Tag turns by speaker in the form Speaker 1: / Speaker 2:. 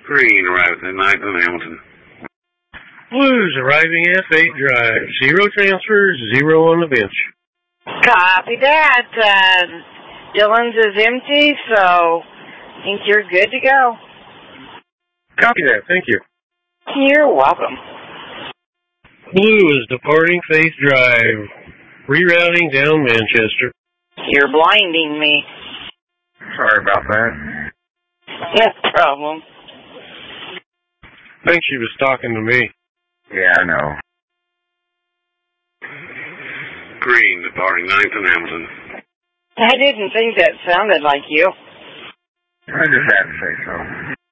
Speaker 1: Green arrives at 9th and Hamilton.
Speaker 2: Blues arriving at Fate Drive. 0 transfers, 0 on the bench.
Speaker 3: Copy that. Dylan's is empty, so I think you're good to go.
Speaker 2: Copy that. Thank you.
Speaker 3: You're welcome.
Speaker 2: Blue is departing Faith Drive. Rerouting down Manchester.
Speaker 3: You're blinding me.
Speaker 1: Sorry about that.
Speaker 3: No problem.
Speaker 2: I think she was talking to me.
Speaker 1: Yeah, I know. Green departing 9th and Hamilton.
Speaker 3: I didn't think that sounded like you.
Speaker 1: I just had to say so.